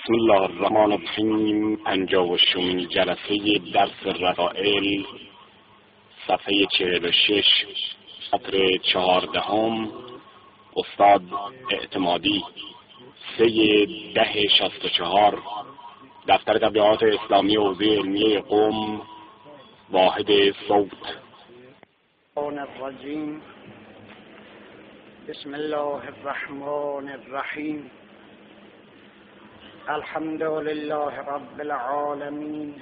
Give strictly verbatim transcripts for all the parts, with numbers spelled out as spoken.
بسم الله الرحمن الرحیم. پنجاه و ششمین جلسه درس رسائل، صفحه چهل و شش، سطر چهاردهم. استاد اعتمادی، سه ده شصت و چهار، دفتر تبلیغات اسلامی حوزه علمیه قم، واحد صوت. الرجیم. بسم الله الرحمن الرحیم. الحمد لله رب العالمین،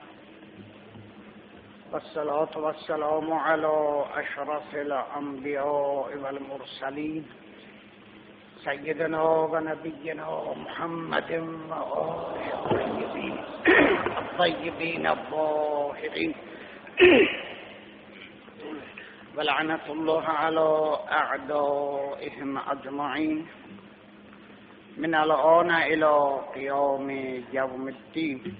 والصلاة والسلام على اشرف الانبیاء والمرسلین، سیدنا و نبینا محمد و آله الطیبین الطاهرین، ولعنة الله على اعدائهم اجمعین من الان الى قیام یوم الدین.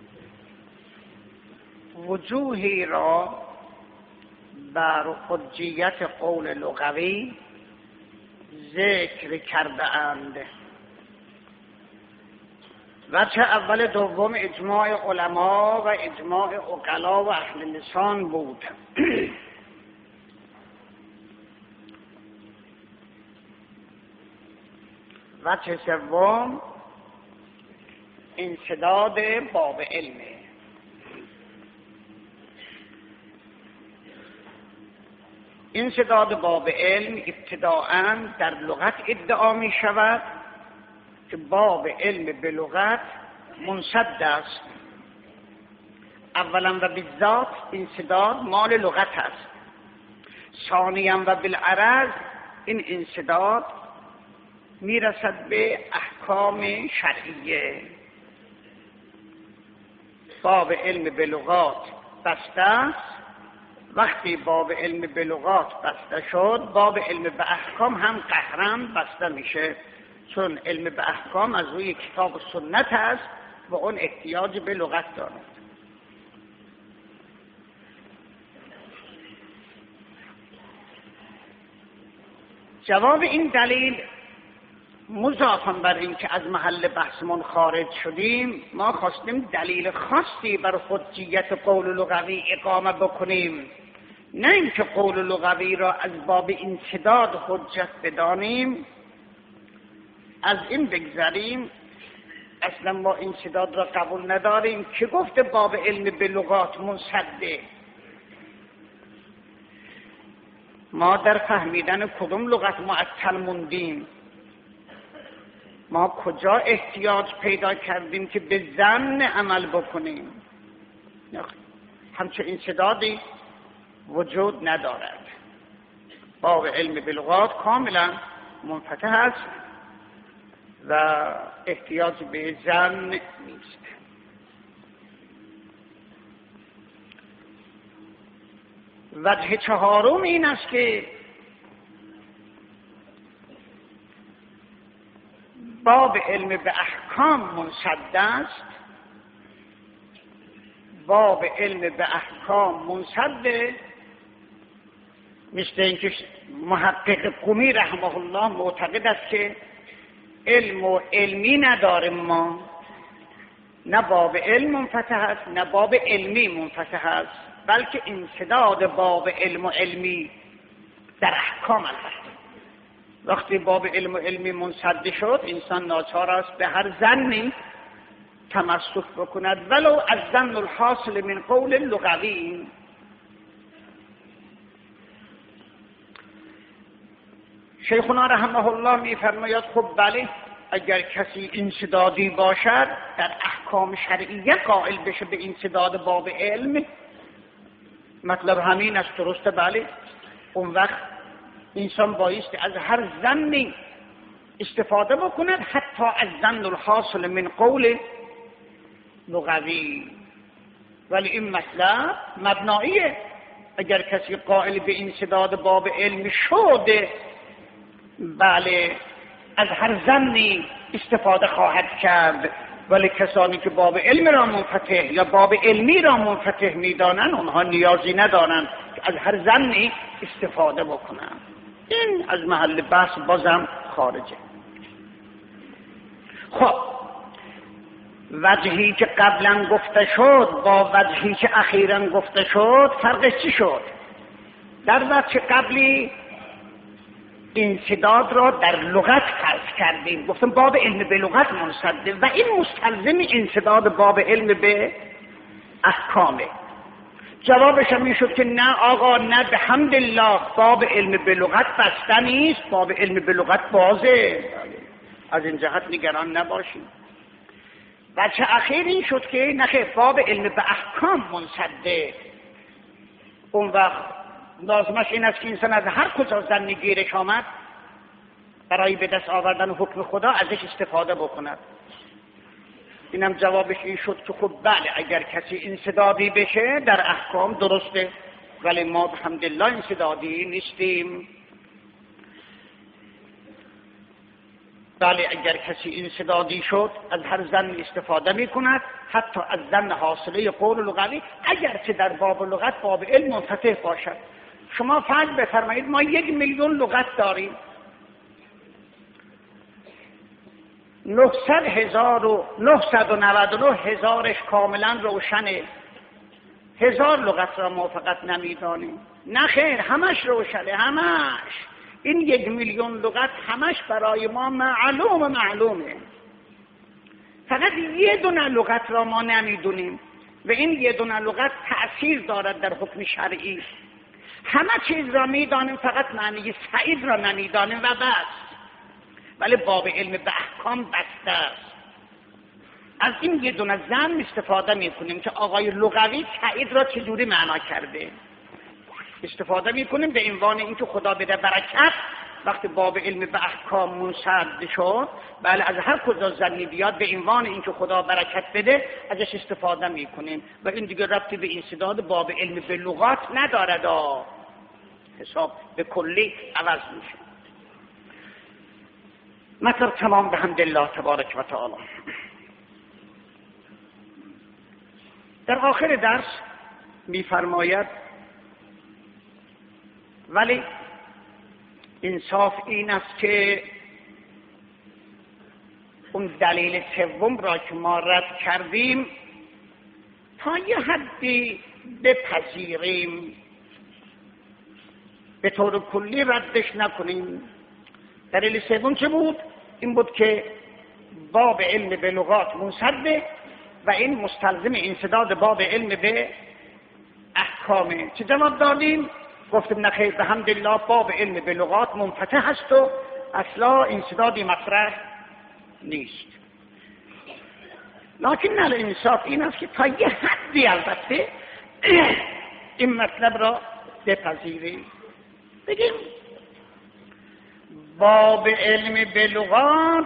وجوهی را بر حجیت قول لغوی ذکر کرده اند. وجه اول دوم اجماع علما و اجماع عقلا و اهل لسان بود. وجه سوم انسداد باب علمه. انسداد باب علم ابتداءً در لغت ادعا می شود که باب علم به لغت منسد است. اولا و بالذات انسداد مال لغت است. ثانیاً و بالعرض این انسداد می رسد به احکام شرعیه. باب علم به لغات بسته است. وقتی باب علم به لغات بسته شد، باب علم به احکام هم قهراً بسته میشه، چون علم به احکام از روی کتاب و سنت است و اون احتیاج به لغت دارد. جواب این دلیل مضافاً بر این که از محل بحثمون خارج شدیم، ما خواستیم دلیل خاصی بر حجیت قول لغوی اقامه بکنیم، نه اینکه قول لغوی را از باب انسداد حجت بدانیم. از این بگذریم، اصلا ما انسداد را قبول نداریم. که گفته باب علم به لغات منسده؟ ما در فهمیدن کدوم لغت معطل موندیم؟ ما کجا احتیاج پیدا کردیم که به ظن عمل بکنیم؟ همچون انسدادی وجود ندارد. باب علم بلغات کاملا منفتح است و احتیاج به ظن نیست. وجه چهارم این است که باب علم به احکام منسد است. باب علم به احکام منسد، مثل اینکه محقق قمی رحمه الله معتقد است که علم و علمی نداریم ما، نه باب علم منفتح است نه باب علمی منفتح است، بلکه انسداد باب علم و علمی در احکام است. وقتی باب علم و علمی منسد شد، انسان ناچار است به هر ظنی تمسک بکند، ولو از ظن الحاصل من قول لغوی. شیخنا رحمه الله می‌فرماید خب بله، اگر کسی انسدادی باشد در احکام شرعیه قائل بشه به انسداد باب علم، مطلب همین است، درسته؟ بله. اون وقت انسان بایستی از هر ظنی استفاده بکند، حتی از ظن الحاصل من قول لغوی. ولی این مطلب مبناییه. اگر کسی قائل به انسداد باب علم شده، بله، از هر ظنی استفاده خواهد کرد. ولی کسانی که باب علم را منفتح یا باب علمی را منفتح میدانند، اونها نیازی ندارند که از هر ظنی استفاده بکنند. این از محل بحث بازم خارجه. خب وجهی که قبلا گفته شد با وجهی که اخیراً گفته شد فرقش چی شد؟ در وجه قبلی انسداد را در لغت فرض کردیم، گفتم باب علم به لغت منصده و این مستلزم انسداد باب علم به احکامه. جوابش هم این شد که نه آقا، نه به حمدالله، باب علم به لغت بسته نیست، باب علم به لغت بازه، از این جهت نگران نباشید. وجه اخیر این شد که نخیر، باب علم به احکام منصده. اون وقت لازمش این است که انسان از هر کجا زنی گیرش آمد برای به دست آوردن حکم خدا ازش استفاده بکند. اینم جوابش این شد که خب بله، اگر کسی انسدادی بشه در احکام درسته، ولی ما الحمدلله انسدادی نیستیم. بله اگر کسی انسدادی شد از هر زن استفاده می کند، حتی از زن حاصله قول لغوی، اگرچه در باب لغت باب علم منفتح باشد. شما فرض بفرمایید ما یک میلیون لغت داریم، نهصد هزار و نهصد و نود و نه هزارش کاملا روشنه، هزار لغت را ما فقط نمیدانیم. نه خیر، همش روشنه، همش. این یک میلیون لغت همش برای ما معلوم معلومه، فقط یه دونه لغت را ما نمیدونیم و این یه دونه لغت تأثیر دارد در حکم شرعی. همه چیز را میدانیم، فقط معنی سعید را نمیدانیم و بس. ولی باب علم به احکام بسته است. از این یه دونه زن استفاده میکنیم که آقای لغوی سعید را چجوری معنا کرده، استفاده میکنیم به عنوان اینکه خدا بده برکت. وقتی باب علم به احکام منصد شد، بله از هر کجا زنی بیاد به عنوان اینکه خدا برکت بده ازش استفاده میکنیم و این دیگه ربطی به انسداد باب علم به لغات ندارد، حساب به کلی عوض میشه. مطلب تمام به حمدالله تبارک و تعالی. در آخر درس میفرماید ولی انصاف این است که اون دلیل سوم را که ما رد کردیم تا یه حدی بپذیریم، به طور کلی ردش نکنیم. دلیل سوم چه بود؟ این بود که باب علم به لغات منصده و این مستلزم انسداد باب علم به احکامه. چه جواب دادیم؟ گفتیم نخیر، به حمدالله باب علم به لغات منفتح است و اصلا انسدادی مطرح نیست. لکن نل انصاف این است که تا یه حدی البته این مطلب را بپذیریم، بگیم باب علم به لغات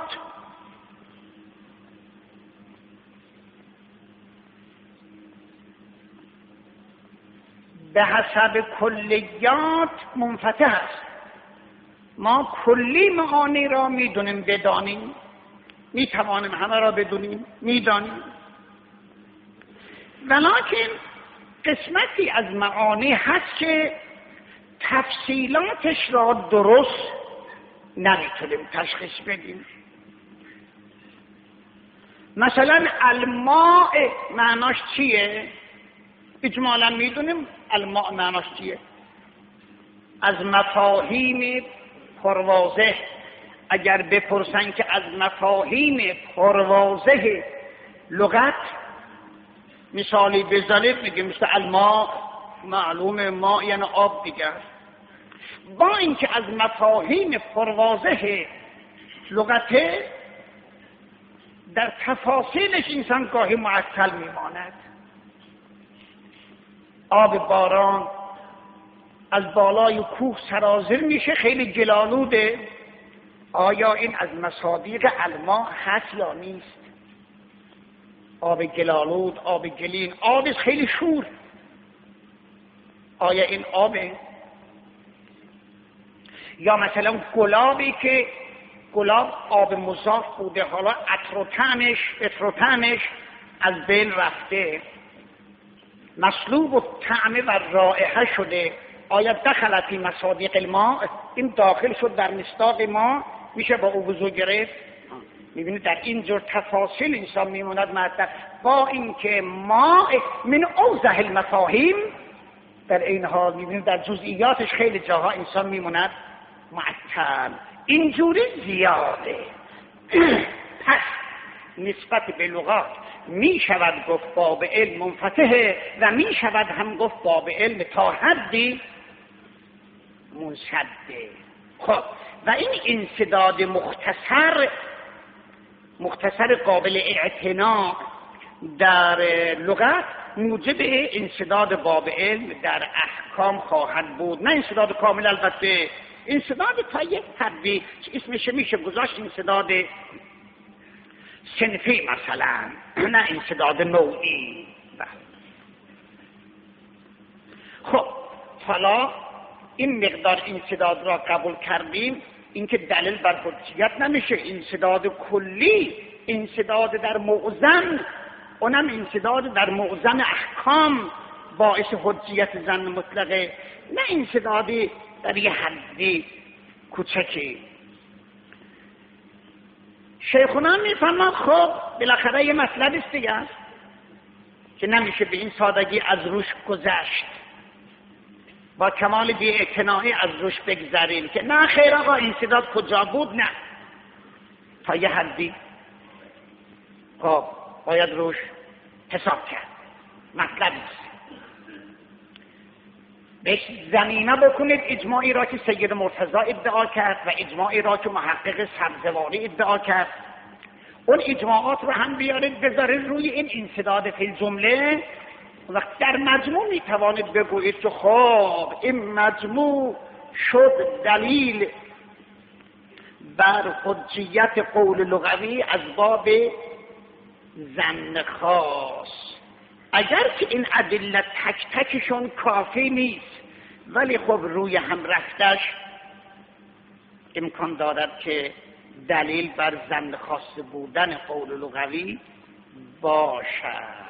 به حسب کلیات منفتح است. ما کلی معانی را میدونیم، بدانیم، میتوانیم همه را بدونیم، میدانیم، ولکن قسمتی از معانی هست که تفصیلاتش را درست نمیتونیم تشخیص بدیم. مثلا الماء معناش چیه؟ اجمالا میدونیم الماء معناش چیه. از مفاهیم پرواضح اگر بپرسن که از مفاهیم پرواضح لغت مثالی بزنید، میگیم مثل الماء، معلومه ما یعنی آب دیگر. با اینکه از مفاهیم پرواضح لغته در تفاصیلش انسان گاهی معطل میماند. آب باران از بالای کوه سرازیر میشه، خیلی گلالوده. آیا این از مصادیق الماء هست یا نیست؟ آب گلالود، آب گلین، آب خیلی شور، آیا این آبه؟ یا مثلا گلابی که گلاب آب مضاف بوده، حالا عطر و طعمش عطر و طعمش از بین رفته، مسلوب و طعم و رائحه شده، آیا دخلت فی مصادیق الماء؟ این داخل شد در مصداق ما، میشه با او وضو گرفت؟ میبینید در این جور تفاصیل انسان میموند معطل، با اینکه ما من اوضح المفاهیم در این حال میبینید در جزئیاتش خیلی جاها انسان میموند معطل. اینجوری زیاده. پس نسبت به لغات می شود گفت باب علم منفتحه و می شود هم گفت باب علم تا حدی منسده. خب و این انسداد مختصر مختصر قابل اعتنا در لغت موجب انسداد باب علم در احکام خواهد بود. نه انسداد کامل، البته انسداد تا یک حدی که اسمش میشه گذاشت انسداد صنفی مثلا، نه انسداد نوعی. خب حالا این مقدار انسداد را قبول کردیم، اینکه دلیل بر حجیت نمیشه. انسداد کلی، انسداد در معظم، اونم انسداد در معظم احکام باعث حجیت ظن مطلقه، نه انسدادی در یه حدی کوچکی. شیخونان میفهمند خب بالاخره یه مطلب است دیگه که نمیشه به این سادگی از روش گذشت، با کمال بی‌اعتنایی از روش بگذریم که نه خیر آقا انسداد کجا بود. نه، تا یه حدی خب باید روش حساب کرد. مطلب است بهش زمینه بکنید اجماعی را که سید مرتضی ادعا کرد و اجماعی را که محقق سبزواری ادعا کرد، اون اجماعات رو هم بیارید بذارید روی این انسداد فی الجمله. وقت در مجموع میتوانید بگویید که خب این مجموع شد دلیل بر حجیت قول لغوی از باب ظن خاص، اگر که این ادله تک تکشون کافی نیست، ولی خب روی هم رفتش امکان دارد که دلیل بر ظن خاص بودن قول لغوی باشد.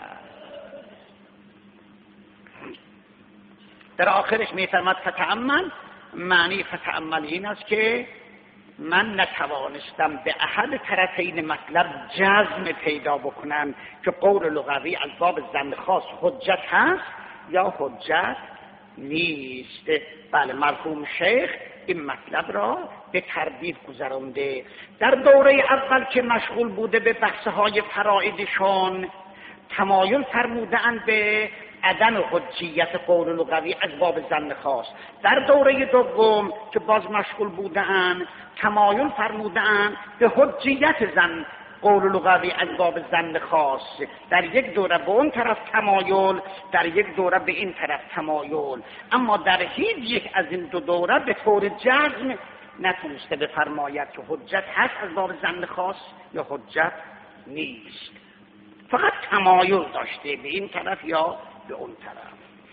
در آخرش میفرماد فتأمل، معنی فتأمل این است که من نتوانستم به احد طرفین مطلب جزم پیدا بکنم که قول لغوی از باب ظن خاص حجت هست یا حجت نیست. بله، مرحوم شیخ این مطلب را به تردید گذرانده. در دوره اول که مشغول بوده به بحث‌های فرائدشان، تمایل فرمودند به عدم حجیت قول لغوی از باب ظن خاص. در دوره دوم که باز مشغول بودند، تمایل فرمودند به حجیت ظن قول لغوی از باب ظن خاص. در یک دوره به اون طرف تمایل، در یک دوره به این طرف تمایل، اما در هیچ یک از این دو دوره به طور جزم نتونسته بفرماید که حجت هست از باب ظن خاص یا حجت نیست. فقط تمایل داشته به این طرف یا به اون طرف.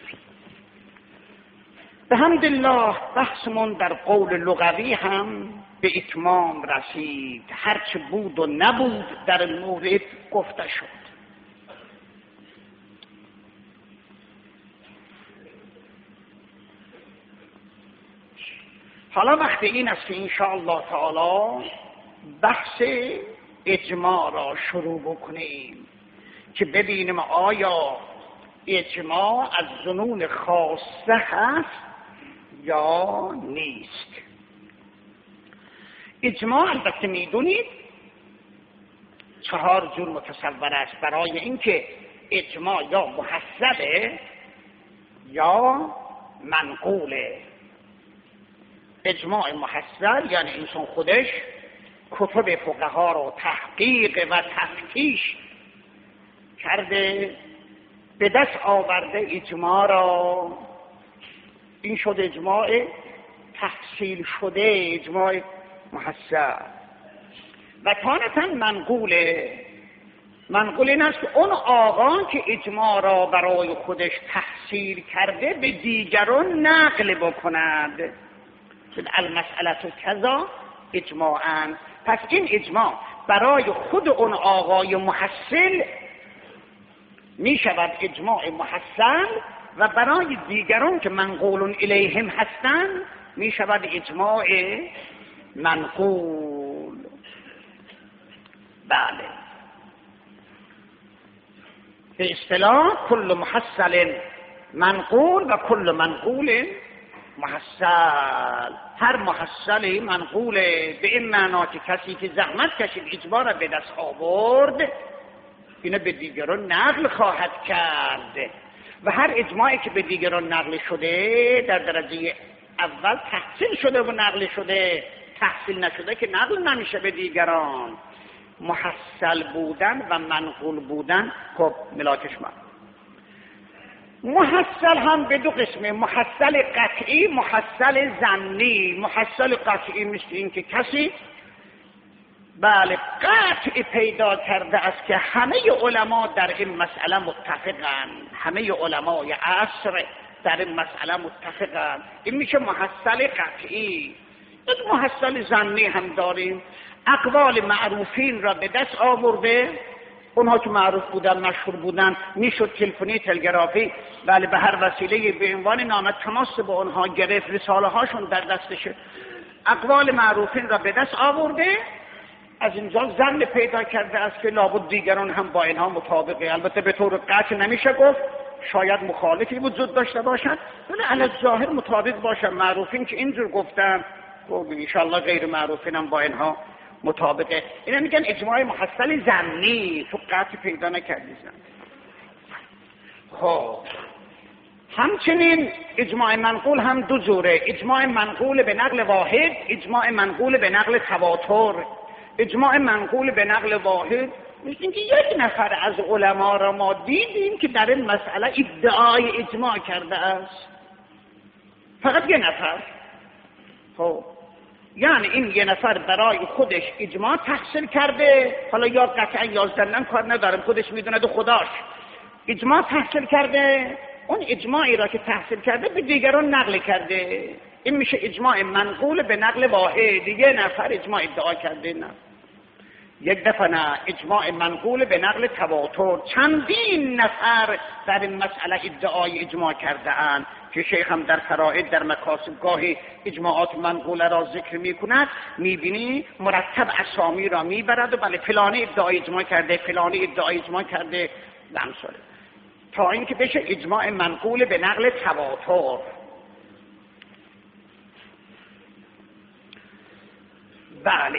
به حمدالله بحثمون در قول لغوی هم به اتمام رسید. هرچه بود و نبود در این مورد گفته شد. حالا وقت این است که انشاءالله تعالی بحث اجماع را شروع بکنیم که ببینیم آیا اجماع از ظنون خاصه هست یا نیست. اجماع البته میدونید چهار جور متصور است. برای اینکه اجماع یا محسبه یا منقوله. اجماع محسب یعنی انسان خودش کتب فقها رو تحقیق و تفتیش کرده، به دست آورده اجماع را، این شد اجماع تحصیل شده، اجماع محسب. و تانتا منقوله. منقول این است که اون آقا که اجماع را برای خودش تحصیل کرده به دیگران نقل بکند. المسئله کذا اجماعاً. پس این اجماع برای خود اون آقای محصل می شود اجماع محسن و برای دیگران که منقول الیهم هستند می شود اجماع منقول. بله، به اصطلاح کل محصل منقول و کل منقول محصل. هر محصلی منقوله به این معنا که کسی که زحمت کشید اجماع را به دست آورد اینو به دیگران نقل خواهد کرد و هر اجماعی که به دیگران نقل شده در درجه اول تحصیل شده و نقل شده، تحصیل نشده که نقل نمیشه به دیگران. محصل بودن و منقول بودن خب ملاکش من. محصل هم به دو قسمه، محصل قطعی، محصل ظنی. محصل قطعی مثل این که کسی بله قطع پیدا کرده است که همه علما در این مسئله متفقن، همه علمای عصر در این مسئله متفقن، این میشه محصل قطعی. یک محصل ظنی هم داریم، اقوال معروفین را به دست آورده، اونها که معروف بودن مشهور بودن میشد تلفنی تلگرافی بله به هر وسیله به عنوان نام تماس با اونها گرفت، رساله هاشون در دستشه، اقوال معروفین را به دست آورده، از اینجا ظن پیدا کرده است که لابد دیگران هم با اینها مطابقه. البته به طور قطع نمیشه گفت، شاید مخالفی وجود داشته باشد ولی علی الظاهر مطابق باشد. معروفین که اینجور گفتن خب ان شاء الله غیر معروفین هم با اینها مطابقه. اینا میگن اجماع محصل ظنی، تو قطع پیدا نکردی زن. خب همچنین اجماع منقول هم دو جوره، اجماع منقول به نقل واحد، اجماع منقول به نقل تواتر. اجماع منقول به نقل واحد مثل اینکه یک نفر از علما را ما دیدیم که در این مسئله ادعای اجماع کرده است، فقط یک نفر. خب یعنی این یه نفر برای خودش اجماع تحصیل کرده، حالا یا قطعا یا ظنا کار ندارم، خودش میدونه دو خداش اجماع تحصیل کرده، اون اجماعی را که تحصیل کرده به دیگران نقل کرده، این میشه اجماع منقول به نقل واحد. یه نفر اجماع ادعا کرده نه، یک دفعه نه، اجماع منقول به نقل تواتر، چندین نفر در این مسئله ادعای اجماع کرده اند که شیخ هم در فرائد در مکاسب گاهی اجماعات منقوله را ذکر میکند، میبینی مرتب اسامی را میبرد و بله فلانی ادعای اجماع کرده، فلانی ادعای اجماع کرده لمساله، تا اینکه بشه اجماع منقول به نقل تواتر. بله،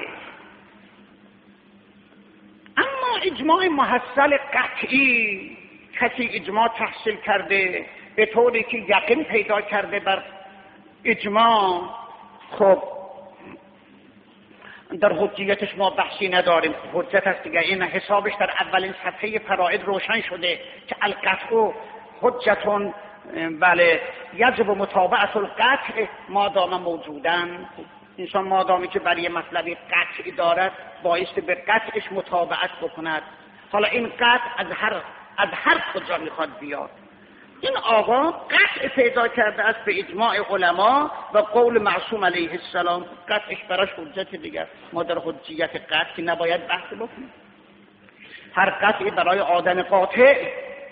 اما اجماع محصل قطعی، کسی اجماع تحصیل کرده به طوری که یقین پیدا کرده بر اجماع، خب در حجیتش ما بحثی نداریم، حجت است دیگه، این حسابش در اولین صفحه فرائد روشن شده که القطع حجتون بله یجب متابعت القطع ما دام موجودن. انسان مادامی که برای مطلبی قطعی دارد بایستی به قطعش متابعت بکند. حالا این قطع از هر از هر کجا میخواد بیاد، این آقا قطع پیدا کرده است به اجماع علما و قول معصوم علیه السلام، قطعش براش حجت دیگر. ما در حجیت قطع نباید بحث بکنیم، هر قطعی برای آدم قاطع.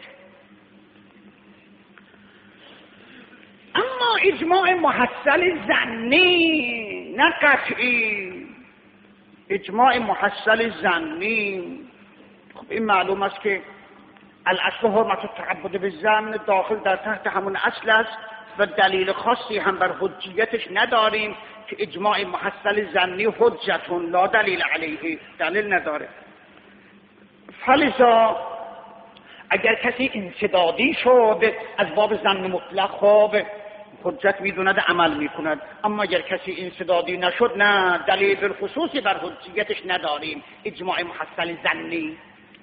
اما اجماع محصل ظنی نه قطعی، اجماع محصل ظنی، خب این معلوم است که الاصل حرمت التعبد بالظن داخل در تحت همون اصل است و دلیل خاصی هم بر حجیتش نداریم که اجماع محصل ظنی حجتون لا دلیل علیه، دلیل نداره. فلذا اگر کسی انسدادی شد از باب ظن مطلق خب حجت میدوند عمل میکند، اما اگر کسی انسدادی نشد نه، دلیل خصوصی بر حجیتش نداریم، اجماع محصل ظنی.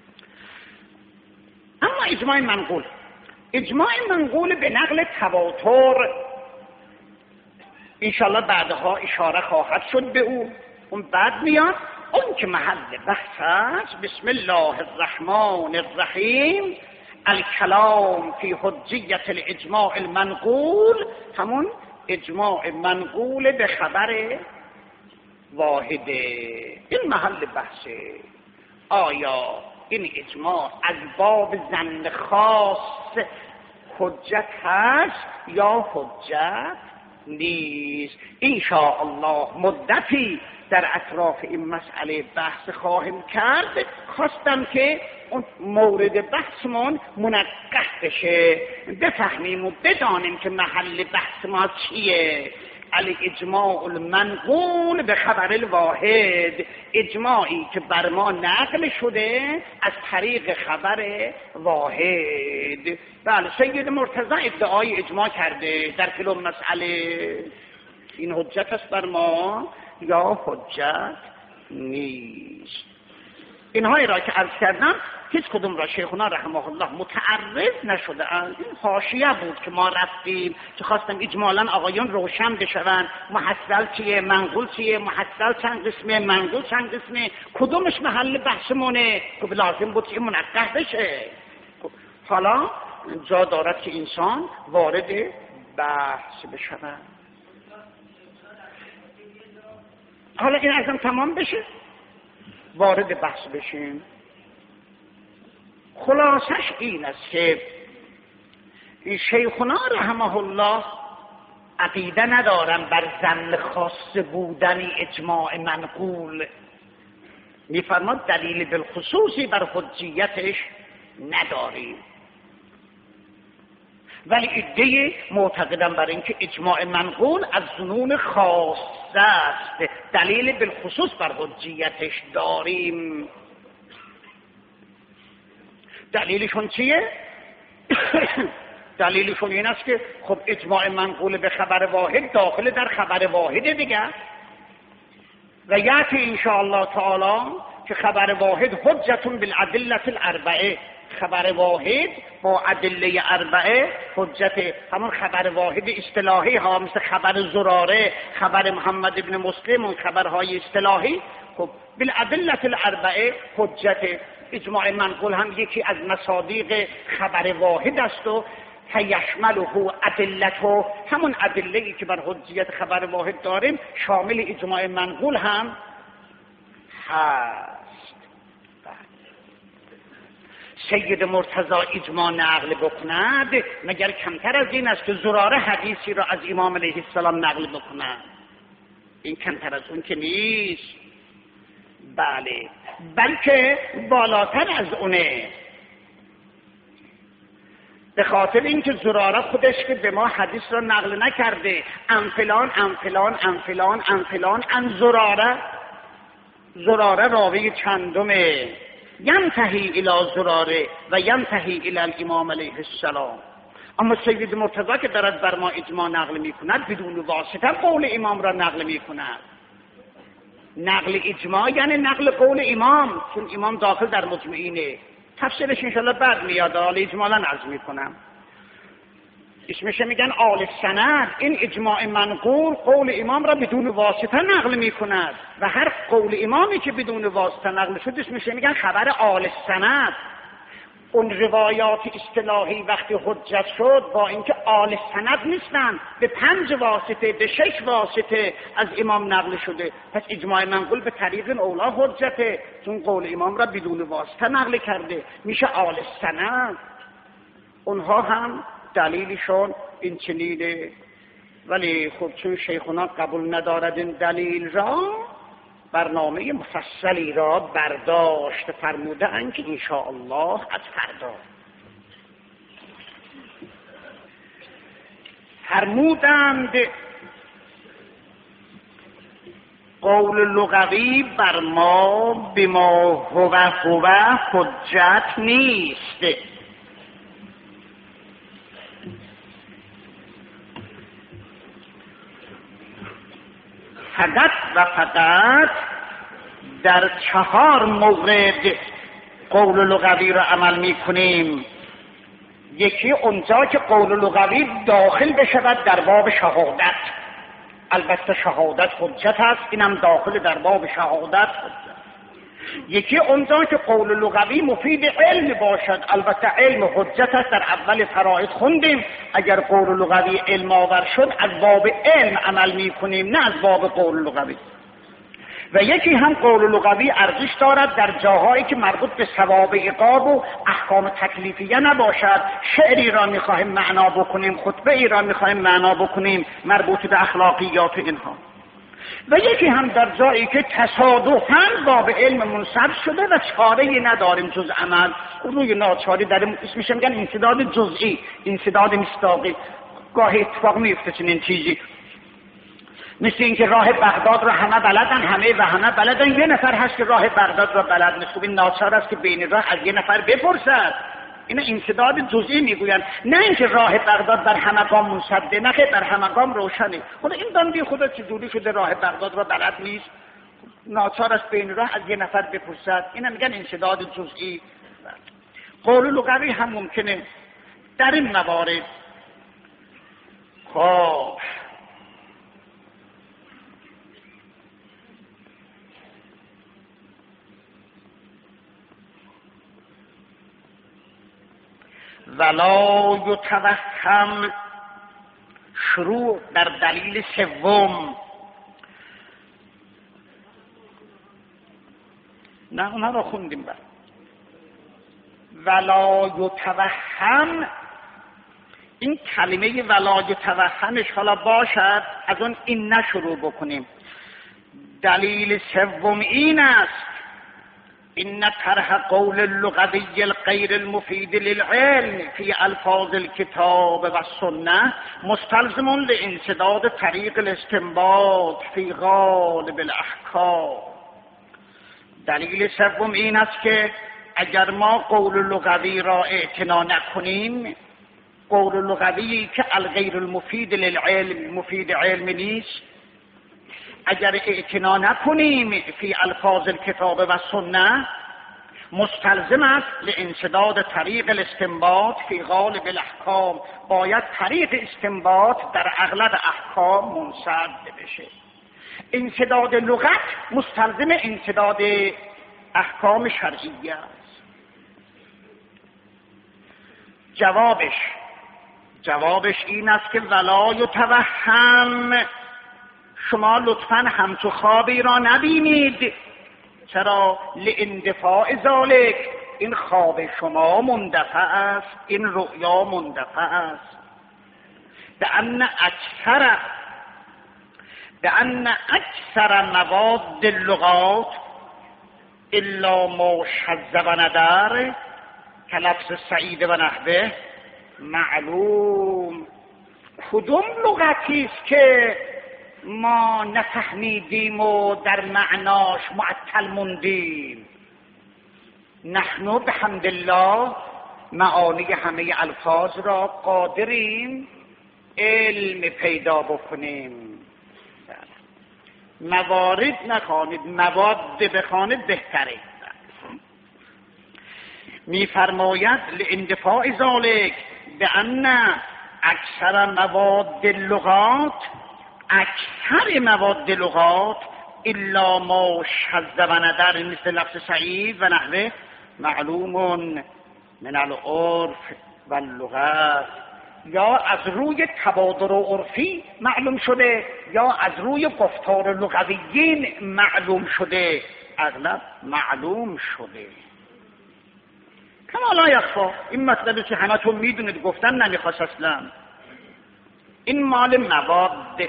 اما اجماع منقول، اجماع منقول به نقل تواتر انشاءالله بعدها اشاره خواهد شد به او، اون بعد میاد، اون که محل بحث است. بسم الله الرحمن الرحیم. الکلام فی حجیت الاجماع المنقول، همون اجماع منقول به خبر واحده، این محل بحثه. آیا این اجماع از باب ظن خاص حجت هست یا حجت نیست. انشاءالله مدتی در اطراف این مسئله بحث خواهیم کرد. خواستم که اون مورد بحثمون منقح بشه، بفهمیم و بدانیم که محل بحث ما چیه. الاجماع المنقول به خبر الواحد، اجماعی که بر ما نقل شده از طریق خبر واحد. بله، سید مرتضی ادعای اجماع کرده در کل مسئله. این حجت است بر ما یا حجت نیست؟ اینهایی را که عرض کردم هیچ کدوم را شیخنا رحمه الله متعرض نشده اند. این حاشیه بود که ما رفتیم که خواستم اجمالا آقایون روشن بشوند محصل چیه، منقول چیه، محصل چند قسمه، منقول چند قسمه، کدومش محل بحثمونه که لازم بود که منقح بشه. حالا جا دارد که انسان وارد بحث بشود. حالا این ازم تمام بشه وارد بحث بشیم. خلاصش این است که شیخنا رحمه الله عقیده ندارن بر ظن خاص بودن اجماع منقول. میفرماد دلیل بالخصوصی بر حجیتش نداریم، ولی ایده معتقدم بر اینکه اجماع منقول از ظنون خاصه است، دلیل بالخصوص بر حجیتش داریم. دلیلشون چیه؟ دلیلشون این است که خب اجماع منقول به خبر واحد داخل در خبر واحد دیگه، و یأتی انشاءالله تعالی که خبر واحد حجتون بالادله الاربعه، خبر واحد با ادله اربعه حجت. همون خبر واحد اصطلاحی ها مثل خبر زراره، خبر محمد ابن مسلم و خبرهای اصطلاحی، خب بالادله الاربعه حجت. اجماع منقول هم یکی از مصادیق خبر واحد است و فیشمله ادلته، همون ادله‌ای که بر حجیت خبر واحد داریم شامل اجماع منقول هم هست. سید مرتضی اجماع نقل بکند مگر کمتر از این است که زراره حدیثی را از امام علیه السلام نقل بکند؟ این کمتر از اون که نیست. بله، بلکه بالاتر از اونه. به خاطر اینکه زراره خودش که به ما حدیث را نقل نکرده، ام فلان ام فلان ام فلان ام فلان ام زراره، زراره راوی چندمه، ینتهی الی زراره و ینتهی الی الامام علیه السلام. اما سید مرتضی که دارد بر ما اجماع نقل می کند بدون واسطه قول امام را نقل می کند. نقل اجماع یعنی نقل قول امام، چون امام داخل در مجمعینه. تفسیرش انشاءالله بعد میاد، حالا اجمالا عرض میکنم. اسمش میگن آل سند. این اجماع منقول قول امام را بدون واسطه نقل میکند و هر قول امامی که بدون واسطه نقل شد اسمش میگن خبر آل سند. اون روایات اصطلاحی وقتی حجت شد با اینکه آل سند نیستن، به پنج واسطه به شش واسطه از امام نقل شده، پس اجماع منقول به طریق اولا حجته، چون قول امام را بدون واسطه نقل کرده، میشه آل سند. اونها هم دلیلشون این چنینه، ولی خب چون شیخونا قبول ندارد این دلیل را، برنامه مفصلی را برداشت فرمودند که انشاءالله از فردا فرمودند قول لغوی بر ما بما هو هو حجت نیست. فقط و فقط در چهار مورد قول لغوی را عمل می کنیم. یکی اونجا که قول لغوی داخل بشود در باب شهادت، البته شهادت حجت است، اینم داخل در باب شهادت حجت. یکی اونجا که قول لغوی مفید علم باشد، البته علم حجت است، در اول فرائض خوندیم اگر قول لغوی علم آور شد از باب علم عمل می کنیم، نه از باب قول لغوی. و یکی هم قول لغوی ارزش دارد در جاهایی که مربوط به ثواب عقاب و احکام تکلیفیه نباشد. شعری را میخواهیم معنا بکنیم، خطبه ای را میخواهیم معنا بکنیم مربوط به اخلاقیات اینها. و یکی هم در جایی که تصادفاً باب علم منصب شده و چاره‌ای نداریم جز عمل، روی ناچاری داریم، اسمش میگن انسداد جزئی، انسداد مصداقی. گاهی اتفاق میفته چنین چیزی، مثل اینکه راه بغداد رو همه بلدن، همه و همه بلدن، یه نفر هست که راه بغداد رو بلد نیست. این ناچار است که بین راه از یه نفر بپرسد. اینا انسداد جزئی میگوین، نه اینکه راه بغداد بر همگان منصبه، نه که بر همگان روشنه. خدا این بنده خدا چجوری شده راه بغداد رو بلد نیست، ناچار است بین راه از یه نفر بپرسد. اینا میگن انسداد جزئی. قول لغوی هم ممکنه در این موارد. خب ولا یتوهم، شروع در دلیل سوم. نه اونها رو خوندیم بر ولا یتوهم. این کلمه ولا یتوهمش حالا باشد از اون این نشروع بکنیم. دلیل سوم این است: إن طرح قول اللغوي الغير المفيد للعلم في ألفاظ الكتاب والسنة مستلزم لانسداد طريق الاستنباط في غالب الأحكام. دلیل سوم این است که اگر ما قول لغوی را اعتنا نکنیم، قول لغوی که الغیر المفید للعلم، مفید علم نیست، اگر اعتنا نکنیم فی الفاظ الکتاب و سنه، مستلزم است لانسداد طریق الاستنباط فی غالب الاحکام، باید طریق استنباط در اغلب احکام منسد بشه. انسداد لغت مستلزم انسداد احکام شرعیه است. جوابش جوابش این است که ولا یتوهم، شما لطفاً همچو خوابی را نبینید. چرا؟ لاندفاع ذالک، این خواب شما مندفع است، این رؤیا مندفع است. بأن اکثر بأن اکثر مواد اللغات الا ما شذ و ندر کلفظ سعید و نحوه معلوم. کدوم لغتی است که ما نفهمیدیم و در معناش معطل موندیم؟ نحن بحمدالله معانی همه الفاظ را قادریم علم پیدا بکنیم. موارد نخوانید، مواد بخوانید بهتره. میفرماید لاندفاع ذالک بأن اکثر مواد اللغات، اکثر مواد لغات الا ما شذ و ندر مثل لفظ سعید و نحوه معلوم من العرف و اللغت، یا از روی تبادر و عرفی معلوم شده یا از روی گفتار لغویین معلوم شده، اغلب معلوم شده. کما لا یخفا، این مطلبی که همه تو میدونید، گفتن نمیخواست اصلا. این مال مواد.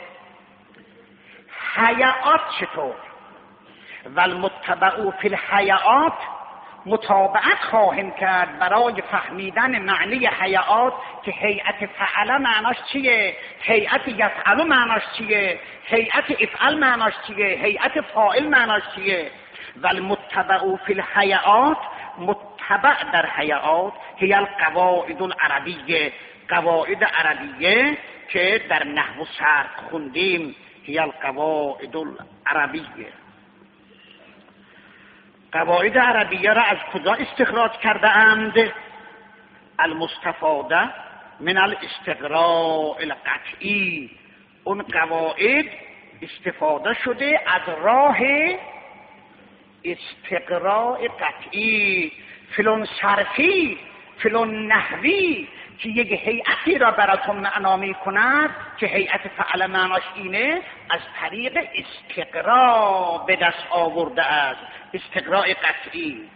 حیات چطور؟ والمتبع فی الحیات، متابعت خواهیم کرد برای فهمیدن معنی حیات که هیئت فعل معناش چیه، هیئت یفعل معناش چیه، هیئت افعل معناش چیه، هیئت فاعل معناش چیه. والمتبع فی الحیات، متبع در حیات هی القواعد العربیه، قواعد عربیه که در نحو صرف خوندیم، هی القواعد العربیه. قواعد عربیه را از کجا استخراج کرده اند؟ المستفاده من الاستقراء القطعی، اون قواعد استفاده شده از راه استقراء قطعی. فلان صرفی، فلان نحوی که یک هیئتی را براتون معنا می کند که هیئت فعل معناش اینه، از طریق استقراء به دست آورده است، استقراء قطعی.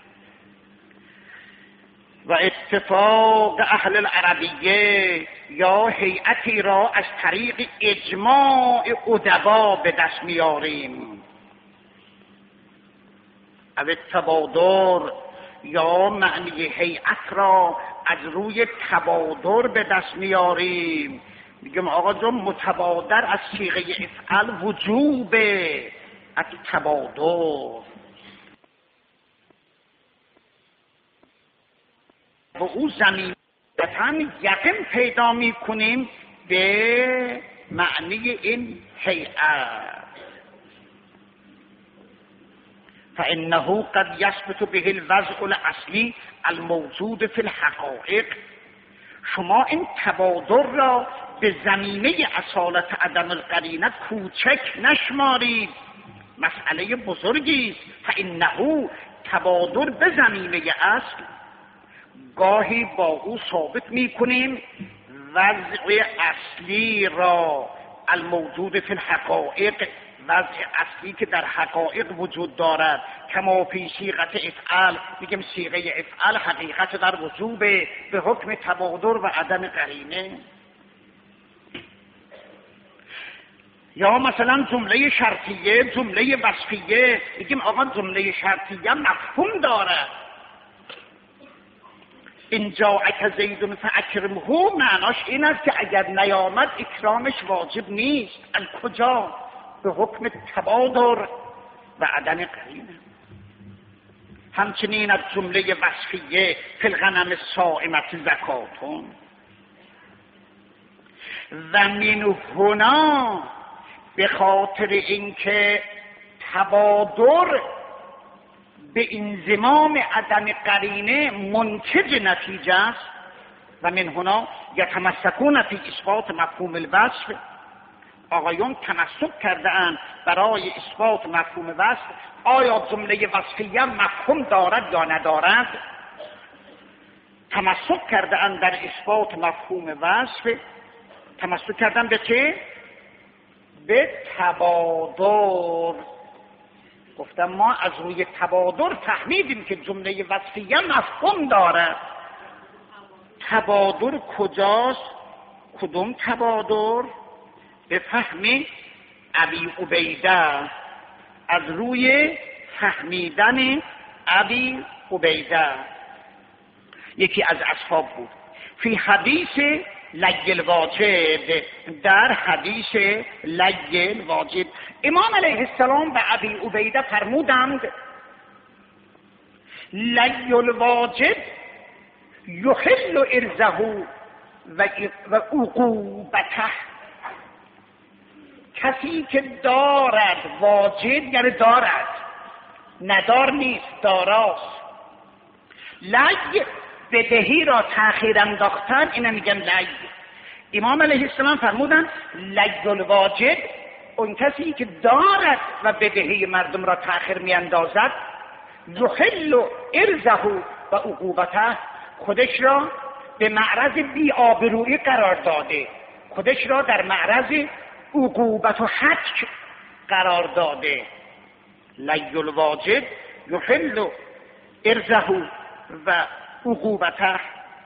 و اتفاق اهل العربیه، یا هیئتی را از طریق اجماع ادبا به دست میاریم. او تبادر، یا معنی هیئت را از روی تبادر به دست میاریم. میگم آقا جون متبادر از صیغه افعل وجوبه، از تبادر و او زمینتا یقین پیدا میکنیم به معنی این هیئت. فإنه قد يثبت به الوضع الاصلی الموجود في الحقائق. شما این تبادر را به زمینه اصالت عدم القرینه کوچک نشمارید، مسئله بزرگی است. فإنه تبادر به زمینه اصل، گاهی با او ثابت میکنیم وضع اصلی را الموجود فی الحقائق، وضع اصلی که در حقایق وجود دارد. کما فی صیغه افعال، میگم صیغه افعال حقیقت در وجوب به حکم تبادر و عدم قرینه. یا مثلا جمله شرطیه، جمله وصفیه، میگیم آقا جمله شرطیه مفهوم دارد. این جاءک زید فاکرمه، معناش این است که اگر نیامد اکرامش واجب نیست. از کجا؟ به حکم تبادر و عدم قرینه. همچنین از جمله وصفیه فی الغنم الصائمة زکاتون. و من هنا، به خاطر اینکه تبادر به انضمام عدم قرینه منتج نتیجه است، و من هنا یتمسکون فی اثبات مفهوم الوصف. آقایون تمسک کرده اند برای اثبات مفهوم وصف. آیا جمله وصفیه مفهوم دارد یا ندارد؟ تمسک کرده اند در اثبات مفهوم وصف. تمسک کردن به چه؟ به تبادر. گفتم ما از روی تبادر فهمیدیم که جمله وصفیه مفهوم دارد. تبادر کجاست؟ کدوم تبادر؟ به فهم ابی عبیده، از روی فهمیدن ابی عبیده، یکی از اصحاب بود. فی حدیث لج الواجب، در حدیث لج الواجب امام علیه السلام به ابی عبیده فرمودند لج الواجب یحل ارزه و عقوبته. کسی که دارد واجب یعنی دارد، ندار نیست، داراست. لج بدهی را تأخیر انداختن، اینا میگن لج. امام علیه السلام فرمودن لج الواجب، اون کسی که دارد و بدهی مردم را تأخیر میاندازد، یحل ارزه و عقوبته، خودش را به معرض بی‌آبرویی قرار داده، خودش را در معرض عقوبت و حتک قرار داده. لج الواجب یحل ارزه و عقوبته.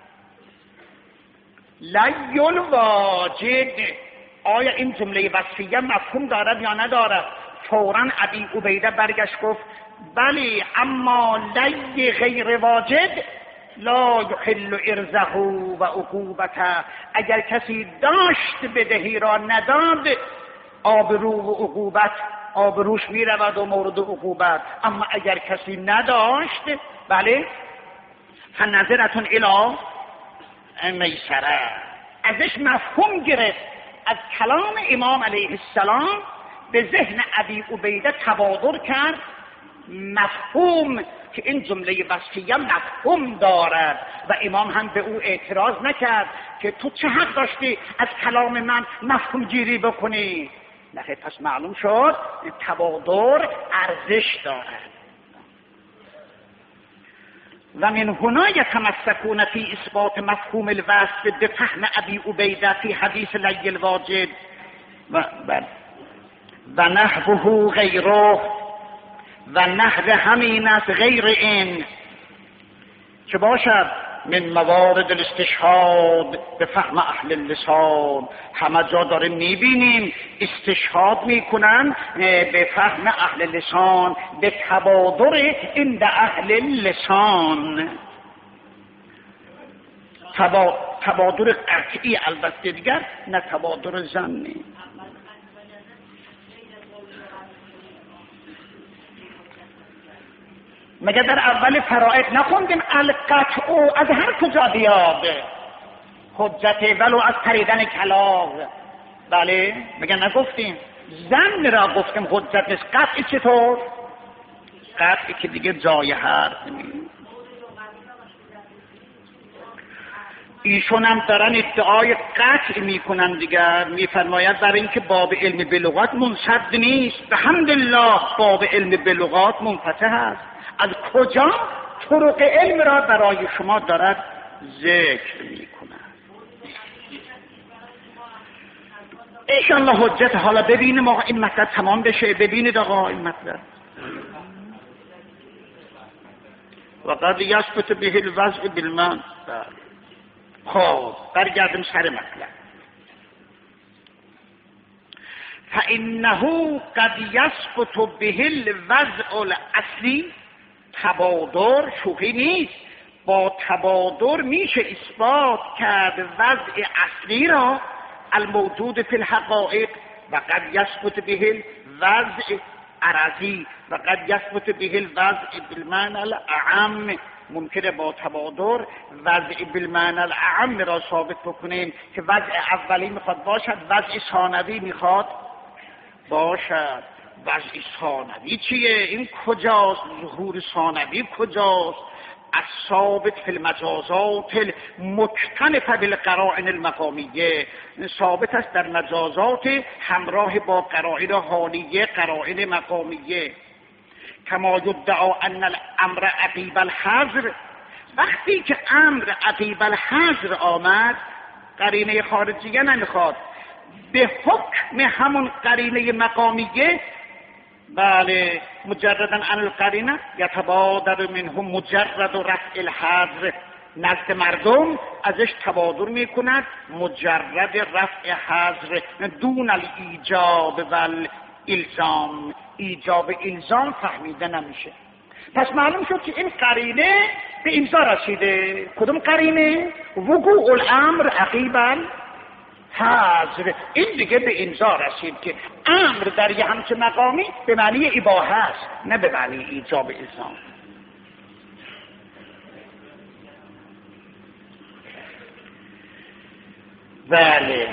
لج الواجب، آیا این جمله وصفیه مفهوم دارد یا ندارد؟ فوراً ابی عبیده برگشت گفت بلی، اما لج غیر واجب لا یحل ارزه و عقوبته. اگر کسی داشت بدهی را نداد، آبرو و عقوبت، آبروش می رود و مورد عقوبت. اما اگر کسی نداشت، بله، فنظرتون الی میسره، ازش مفهوم گرفت. از کلام امام علیه السلام به ذهن ابی عبیده تبادر کرد مفهوم که این جمله وصفیه مفهوم دارد، و امام هم به او اعتراض نکرد که تو چه حق داشتی از کلام من مفهوم گیری بکنی. نه، پس معلوم شد تبادر ارزش دارد. و من هنا یتمسکون فی اثبات مفهوم الوصف بفهم ابی عبیده فی حدیث لی الواجد و, و, و نحوه غیره و نحو همین است غیر این که باشد من موارد الاستشهاد به فهم اهل اللسان. همه جا داریم میبینیم استشهاد میکنن به فهم اهل لسان، به تبادر عند اهل اللسان، تبادر قطعی البته دیگر، نه تبادر ظنی. مگه در اول فرائض نخوندیم القطع از هر کجا بیاد؟ حجت ولو از پریدن کلاغ. بله مگه نگفتیم؟ ظن را گفتیم حجت نیست. قطع چطور؟ قطعی که دیگه جای حرف نیست. ایشون هم دارن ادعای قطع میکنن دیگر. میفرماید برای اینکه باب علم بلغات منصد نیست، الحمدلله باب علم بلغات منفتح است. از کجا طرق علم را برای شما دارد ذکر میکنه. انشاءالله حجت. حالا ببینیم آقا این مطلب تمام بشه. ببینید آقا این مطلب و قد یثبت به الوضع بالمعنى. خب برگردیم سر مطلب. فانه قد یثبت به الوضع الاصلی. تبادر شوخی نیست. با تبادر میشه اثبات کرد وضع اصلی را الموجود فی الحقائق. و قد یثبت به الوضع عرضی و قد یثبت به الوضع بالمعنى الاعم. ممکنه با تبادر وضع بالمعنى الاعم را ثابت بکنیم که وضع اولی میخواد باشد، وضع ثانوی میخواد باشد. وضع ثانوی چیه؟ این کجاست؟ ظهور ثانوی کجاست؟ الثابت فی المجازات المکتنفه بالقرائن المقامیه. ثابت است در مجازات همراه با قرائن حالیه، قرائن مقامیه. کما یدعا ان الامر عقیب الحظر. وقتی که امر عقیب الحظر آمد قرینه خارجیه نمیخواد، به حکم همون قرینه مقامیه. بله مجردا عن القرینه یتبادر منه مجرد و رفع الحظر. نزد مردم ازش تبادر میکند مجرد رفع حظر دون الایجاب و الالزام. ایجاب الزام فهمیده نمیشه. پس معلوم شد که این قرینه به امضا رسیده. کدوم قرینه؟ وقوع الامر عقیب حاضر. این دیگه به امضا رسید که امر در یه همچه مقامی به معنی اباحه است، نه به معنی ایجاب الزام. بله.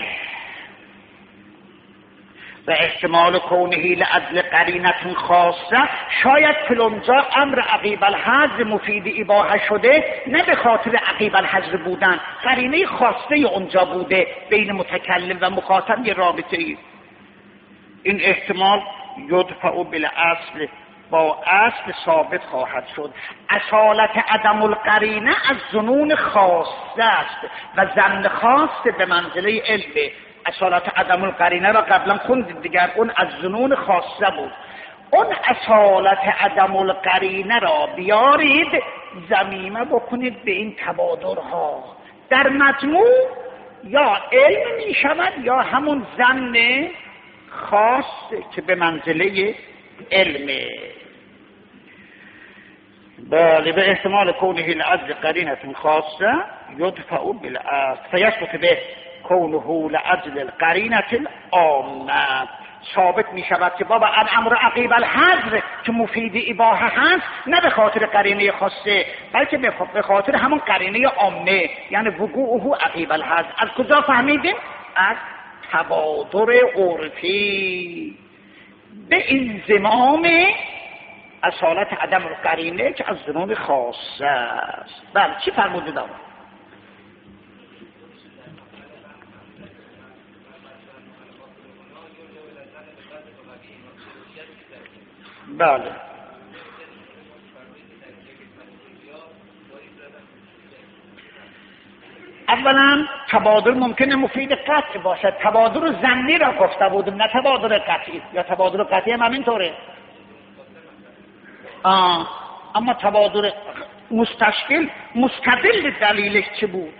و احتمال کونه لعدل قرینت خاصه. شاید فلانجا امر عقیب الحظر مفید اباحه شده نه به خاطر عقیب الحظر بودن، قرینه خاصه اونجا بوده بین متکلم و مخاطب، یه رابطه ای. این احتمال یدفع بالاصل، با اصل ثابت خواهد شد. اصالت عدم القرینه از ظنون خاصه است و ظن خاص به منزله علمه. اصالت عدم القرینه را قبلا خوندید دیگر، اون از ظنون خاصه بود. اون اصالت عدم القرینه را بیارید ضمیمه بکنید به این تبادرها. در مجموع یا علم می شود یا همون ظن خاص که به منزله علمه. بله. به احتمال کونه لعدل قرینه خاصه یدفع بالاصل فیثبت به کونه لعدل القرینه العامه. ثابت می شود که بابا الامر عقیب الحظر که مفید اباحه هست نه به خاطر قرینه خاصه بلکه به خاطر همون قرینه عامه، یعنی وقوعه عقیب الحظر. از کجا فهمیدیم؟ از تبادر عرفی به انضمام اصالت عدم القرینه که از ظنون خاصه است. بله چی فرمودید آقا؟ بله اولا تبادل ممکنه مفید قطع باشد. تبادل ظنی را گفته بودم، نه تبادل قطعی. یا تبادل قطعی هم همینطوره. آه. اما تبادل مستشکل مستدل دلیلش چه بود؟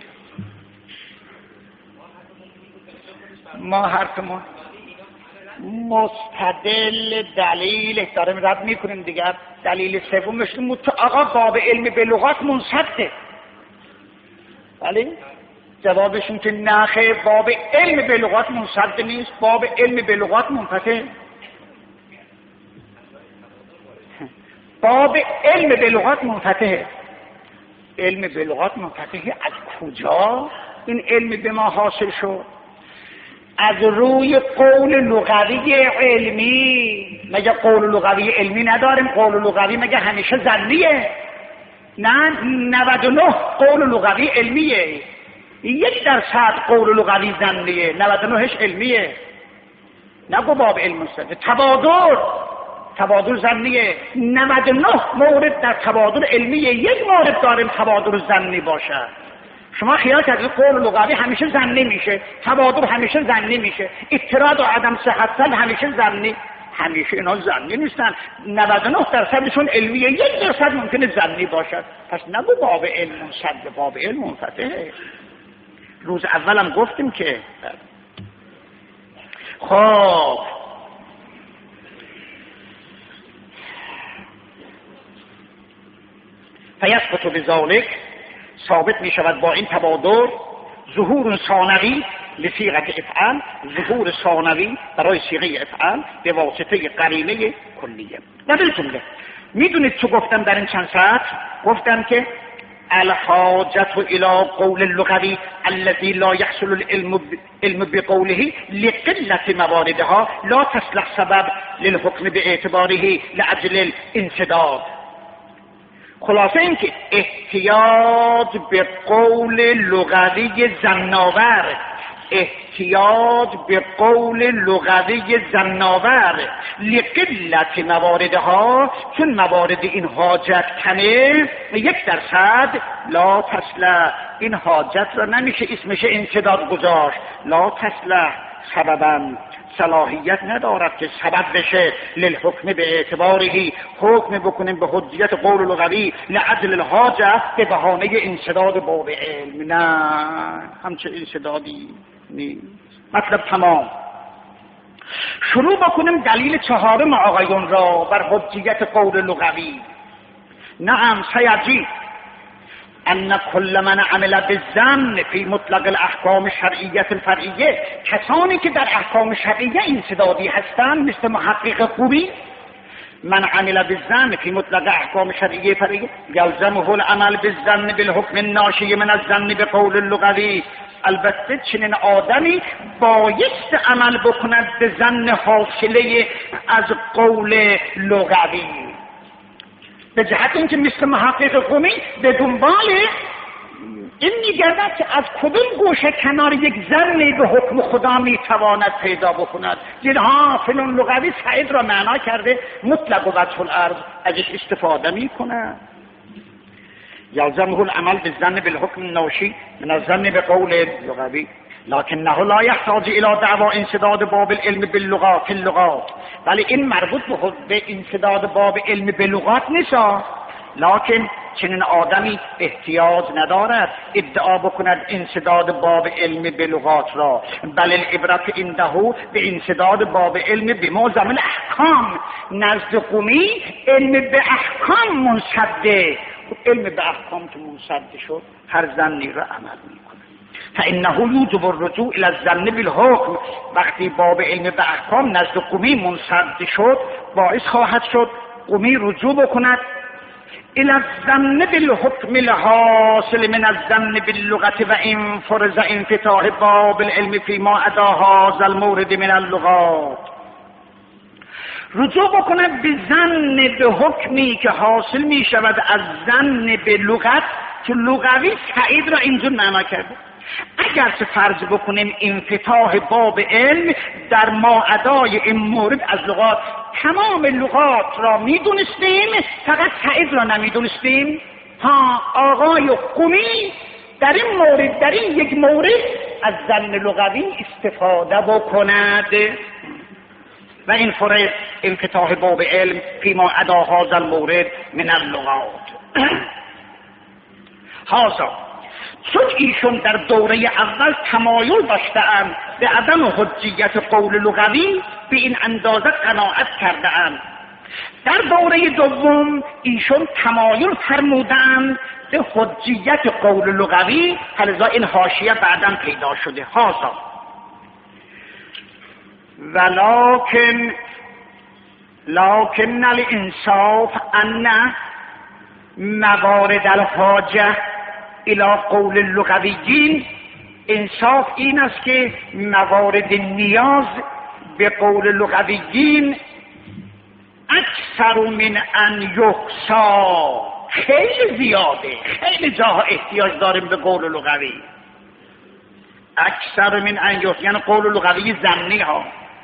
ما حرفمون مستدل دلیل داریم رد میکنیم دیگر. دلیل سومش تو آقا باب علم به لغات منصده. ولی جوابشون که نخه، باب علم به لغات منصد نیست، باب علم به لغات منفتح. باب علم به لغات منفتحه. علم به لغات منفتحه. از کجا این علم به ما حاصل شد؟ از روی قول لغوی علمی. مگه قول لغوی علمی نداریم؟ قول لغوی مگه همیشه ظنیه؟ نه، نود و نه قول لغوی علمیه، یک درصد قول لغوی ظنیه، نود و نهش علمیه. نگو باب علم مستده. تبادل تبادل ظنیه، نود و نه مورد در تبادل علمیه، یک مورد داریم تبادل ظنی باشه. شما خیال کردید قول لغوی همیشه ظنی میشه، تبادل همیشه ظنی میشه، اضطراد و عدم صحت همیشه ظنی. همیشه اینا ظنی نیستن. نود و نه درصدشون علمیه، یک درصد ممکنه ظنی باشد. پس نگو باب علم منصد، باب علم منفتحه. روز اولم گفتیم که خب فیثبت بذلک، ثابت می شود با این تبادل، ظهور ثانوی لصیغه افعال، ظهور ثانوی برای صیغه افعال به واسطه قرینه کلیه. و بالجمله میدونید چه گفتم در این چند ساعت؟ گفتم که الحاجة الى قول اللغوی الذي لا يحصل العلم علم بقوله لقلة مواردها لا تصلح سبب للحكم باعتباره لأجل الانسداد. خلاصه این که احتیاج به قول لغوی ظن‌آور، احتیاج به قول لغوی ظن‌آور لقلت مواردها، چون موارد این حاجت کنه، یک درصد لا تصلح، این حاجت را نمیشه اسمش انسداد گذاشت. لا تصلح سببا، صلاحیت ندارد که سبب بشه للحکم به اعتباره، حکم بکنیم به حجیت قول لغوی لعجل الحاجه به بهانه انسداد باب علم. نه، همچه انسدادی نیست. مطلب تمام. شروع بکنیم دلیل چهارم آقایون را بر حجیت قول لغوی. نعم سیجی ان کل من عمل بالظن فی مطلق الاحکام الشرعیه الفرعیه، کسانی که در احکام شرعیه انسدادی هستند مثل محقق خوبی، من عمل بالظن فی مطلق احکام شرعیه فرعیه یلزمه العمل بالظن بالحکم الناشی من الظن بقول اللغوی. البته چنین آدمی بایست عمل بکند به ظن حاصله از قول لغوی، به جهت اینکه مثل محقق قومی به دنبال این میگردد که از کدوم گوشه کنار یک ظنی به حکم خدا میتواند پیدا بکند. دید ها فلان لغوی سعید را معنا کرده، مطلق و وجه الارض ازش استفاده میکند. یلزمه العمل بالظن بالحکم الناشی من الظن بقول لغوی لکنه لا یحتاج الى دعوا انسداد باب العلم باللغات اللغات. ولی این مربوط به انسداد باب علم باللغات نیست، لکن چنین آدمی احتیاج ندارد ادعا بکند انسداد باب علم باللغات را، بل العبرت عنده به انسداد باب علم بموضع الاحکام. نزد قومی علم به احکام منصده. علم به احکام که منصد شد هر ظنی را عمل میکنه. فانه یوجب الرجوع الى الظن بالحکم. وقتی باب علم به احکام نزد قومی منصد شد، باعث خواهد شد قومی رجوع بکند الى الظن بالحکم الحاصل من الظن باللغت و ان فرض انفتاح باب العلم فيما عدا هذا المورد من اللغات. رجوع بکند به ظن به حکمی که حاصل می شود از ظن به لغت، که لغوی سعید را اینجور معنا کرده. اگر چه فرض بکنیم انفتاح باب علم در ما ادای این مورد از لغات، تمام لغات را میدونستیم، فقط سعید را نمیدونستیم. ها آقای قومی در این مورد در این یک مورد از ظن لغوی استفاده بکند. و این فرد انفتاح باب علم فیما عدا هذا المورد من اللغات. هذا چون ایشون در دوره اول تمایل داشته‌اند به عدم حجیت قول لغوی، به این اندازه قناعت کرده‌اند. در دوره دوم ایشون تمایل فرمودند به حجیت قول لغوی، لذا این حاشیه بعداً پیدا شده. هذا ولكن لكن الانصاف ان موارد الحاجه الى قول اللغویین، انصاف این است که موارد نیاز به قول لغویین اکثر من ان یحصا، خیلی زیاده، خیلی جاها احتیاج داریم به قول لغوی. اکثر من ان یحصا یعنی قول لغوی ضمنی ها.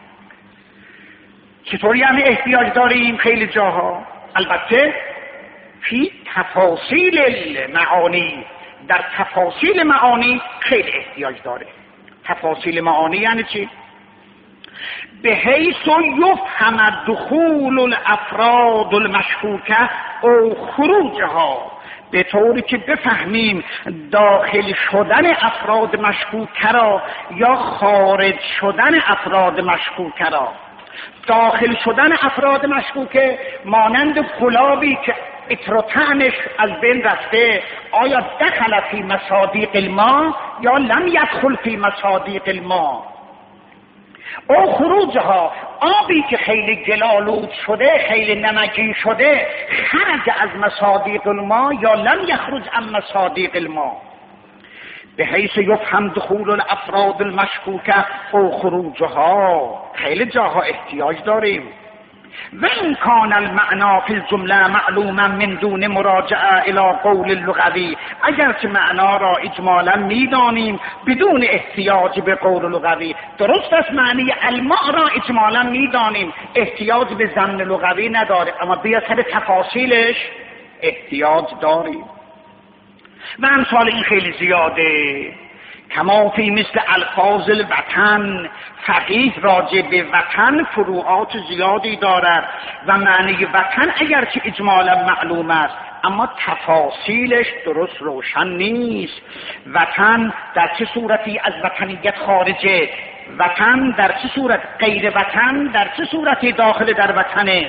چطوری هم احتیاج داریم؟ خیلی جاها. البته فی تفاصیل المعانی، در تفاصیل معانی خیلی احتیاج داره. تفاصیل معانی یعنی چی؟ به حیث یفهم دخول الافراد المشکوکه او خروجها، به طوری که بفهمیم داخل شدن افراد مشکوکه را یا خارج شدن افراد مشکوکه را. داخل شدن افراد مشکوکه مانند گلابی که عطر و طعمش از بین رفته، آیا دخل فی مصادیق الماء یا لم یدخل فی مصادیق الماء. او خروجها، آبی که خیلی گلالود شده، خیلی نمکی شده، خرج از مصادیق الماء یا لم یخرج عن مصادیق الماء. به حیث یفهم دخول الافراد المشکوکه او خروجها، خیلی جاها احتیاج داریم. و این کان المعنا فی الجمله معلوما من دون مراجعه الى قول اللغوی، اگرچه معنا را اجمالا میدانیم بدون احتیاج به قول لغوی. درست است معنی الماء را اجمالا میدانیم، احتیاج به ضمن لغوی نداره، اما به سر تفاصیلش احتیاج داریم. و امثال این خیلی زیاده. کما فی مثل الفاظ الوطن، فقیه راجع به وطن فروعات زیادی دارد و معنی وطن اگرچه اجمالا معلوم است اما تفاصیلش درست روشن نیست. وطن در چه صورتی از وطنیت خارجه، وطن در چه صورت غیر وطن در چه صورتی داخل در وطنه.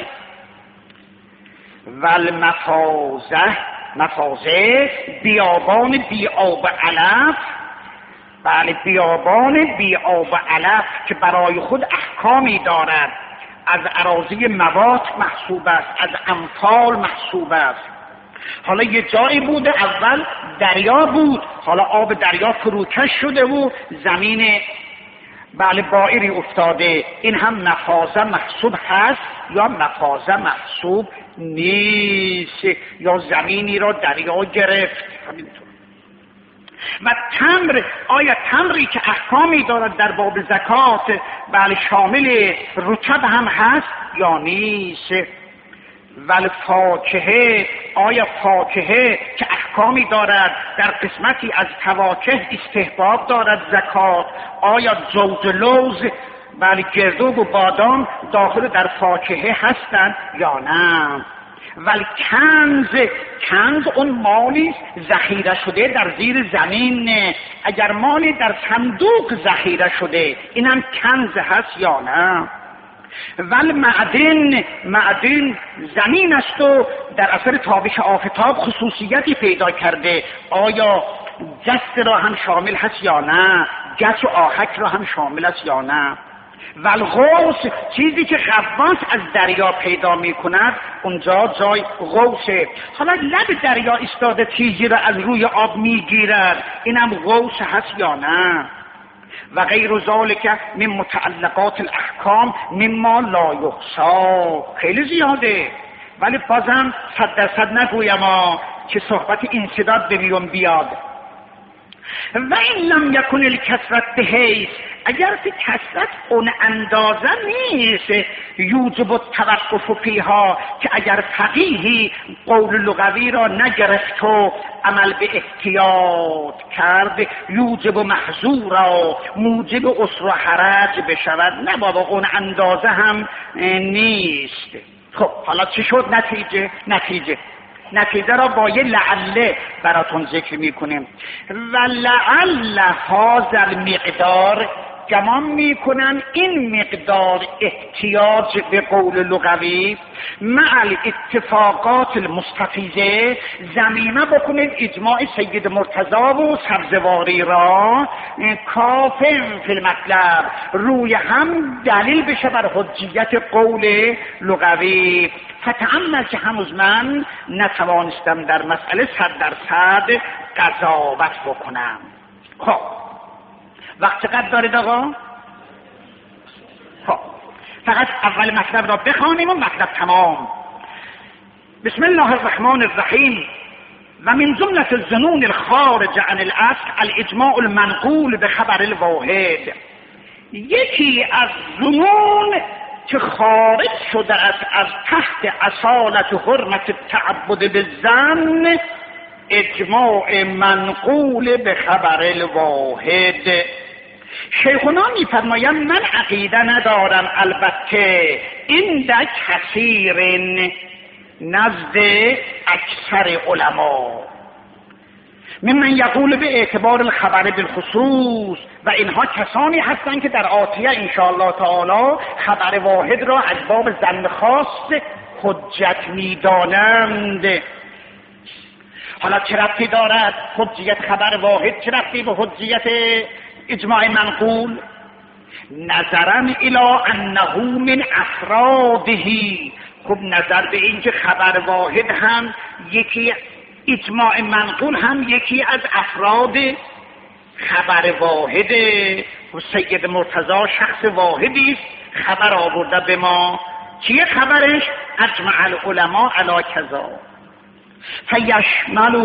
والمفازه، مفازه بیابان بی آب علف، بله بیابان بی آب علف که برای خود احکامی دارد، از اراضی موات محسوب است، از امثال محسوب است. حالا یه جایی بوده اول دریا بود، حالا آب دریا فروکش شده و زمین بله بائری افتاده، این هم مفازه محسوب هست یا مفازه محسوب نیست، یا زمینی را دریا گرفت. همینطور. و تمر، آیا تمری که احکامی دارد در باب زکات بله شامل رطب هم هست یا نیست؟ ولی فاکهه، آیا فاکهه که احکامی دارد در قسمتی از فواکه استحباب دارد زکات، آیا جوز و لوز بله گردو و بادام داخل در فاکهه هستند یا نه؟ ولی کنز، کنز اون مالی ذخیره شده در زیر زمین، اگر مالی در صندوق ذخیره شده این هم کنز هست یا نه؟ ولی معدن، معدن زمین است و در اثر تابش آفتاب خصوصیتی پیدا کرده، آیا جست را هم شامل هست یا نه؟ گچ و آهک را هم شامل است یا نه؟ والغوث، چیزی که غواص از دریا پیدا می کند اونجا جای غوثه. حالا لب دریا ایستاده چیزی را از روی آب می گیرد، اینم غوث هست یا نه؟ و غیر ذالک من متعلقات الاحکام مما لا یحصا، خیلی زیاده. ولی بازم صد درصد نگویم که صحبت انسداد به میون بیاد. و این لم یکن الکثرت بحیث، اگر که کثرت اون اندازه نیست یوجب التوقف فیها، که اگر فقیهی قول لغوی را نگرفت و عمل به احتیاط کرد یوجب محظورا موجب عسر و حرج بشود. نه بابا اون اندازه هم نیست. خب حالا چی شد نتیجه؟ نتیجه نتیجه را با یه لعله براتون ذکر میکنیم. و لعل هذا المقدار، گمان میکنن این مقدار احتیاج به قول لغوی مع الاتفاقات المستفیضه زمینه بکنید اجماع سید مرتضی و سبزواری را کافر فی المطلب، روی هم دلیل بشه بر حجیت قول لغوی. فتأمل که هنوز من نتوانستم در مسئله صد درصد قضاوت بکنم. خب وقت چقدر دارید آقا؟ خب فقط اول مطلب را بخوانیم و مطلب تمام. بسم الله الرحمن الرحیم. و من جملة الظنون الخارج عن الاصل الاجماع المنقول به خبر الواحد. یکی از ظنون که خارج شده است از تحت اصالت و حرمت التعبد بالظن اجماع منقول به خبر الواحد. شیخونا میفرمایند من عقیده ندارم، البته این در کثیر نزد اکثر علما ممن یقول به اعتبار الخبر بالخصوص، و اینها کسانی هستند که در آتیه انشاءالله تعالی خبر واحد را از باب ظن خاص حجت میدانند. حالا چه ربطی دارد حجیت خبر واحد، چه ربطی به حجیت اجماع منقول؟ نظرا الی انه من افراده. خب نظر به این که خبر واحد هم یکی، اجماع منقول هم یکی از افراد خبر واحده. و سید مرتضی شخص واحدی است، خبر آورده به ما. چیه خبرش؟ اجمع العلماء علی کذا فیشمله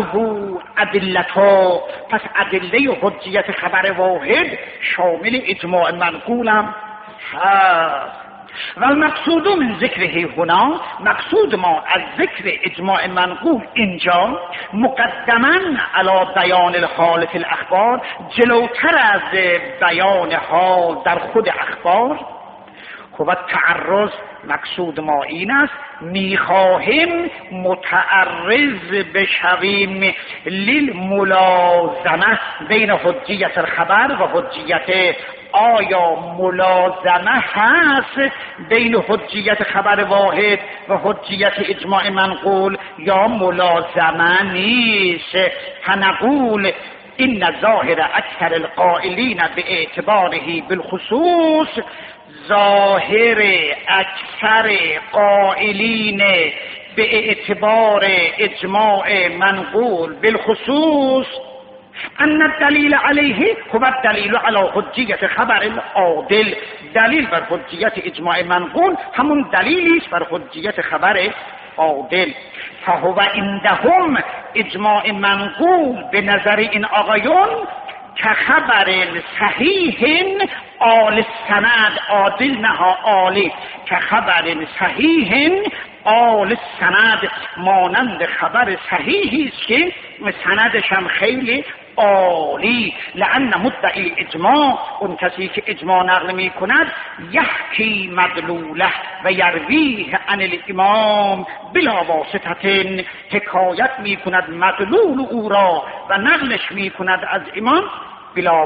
ادلتا. پس ادله حجیت خبر واحد شامل اجماع منقول هم هست. و المقصود من ذکره هنا، مقصود ما از ذکر اجماع منقول اینجا مقدما علی بیان الحال فی الاخبار، جلوتر از بیان حال در خود اخبار. و تعرض، مقصود ما این است میخواهیم متعرض بشویم للملازمه بین حجیت الخبر و حجیت. آیا ملازمه هست بین حجیت خبر واحد و حجیت اجماع منقول یا ملازمه نیست؟ فنقول این ظاهر اکثر القائلین به اعتباره بالخصوص، ظاهر اکثر قائلین به اعتبار اجماع منقول بالخصوص ان الدلیل علیه هو الدلیل علی حجیت خبر العادل. دلیل بر حجیت اجماع منقول همون دلیلی است بر حجیت خبر عادل. فهو عندهم اجماع منقول به نظر این آقایون که خبر صحیح آل سند، عادل نها عالی، که خبر صحیح آل سند مانند خبر صحیحی است که سندش هم خیلی عالی. لأن مدعی اجماع، اون کسی که اجماع نقل می کند، یحکی مدلوله و یرویه عن الامام بلا واسطه، حکایت می کند مدلول او را و نقلش می کند از امام بلا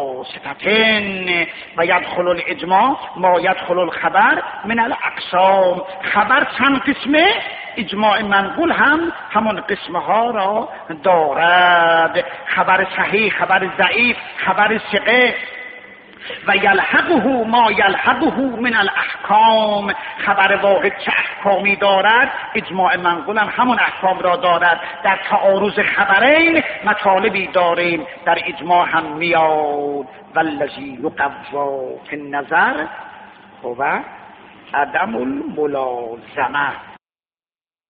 واسطه. و یدخل الاجماع ما یدخل الخبر من الاقسام. خبر چند قسمه، اجماع منقول هم همون قسمه ها را دارد. خبر صحیح، خبر ضعیف، خبر ثقه. و یلحقه ما یلحقه من الاحکام. خبر واحد چه احکامی دارد، اجماع منقول هم همون احکام را دارد. در تعارض خبرین مطالبی داریم، در اجماع هم میاد. والذی یقوی فی النظر هو عدم الملازمه.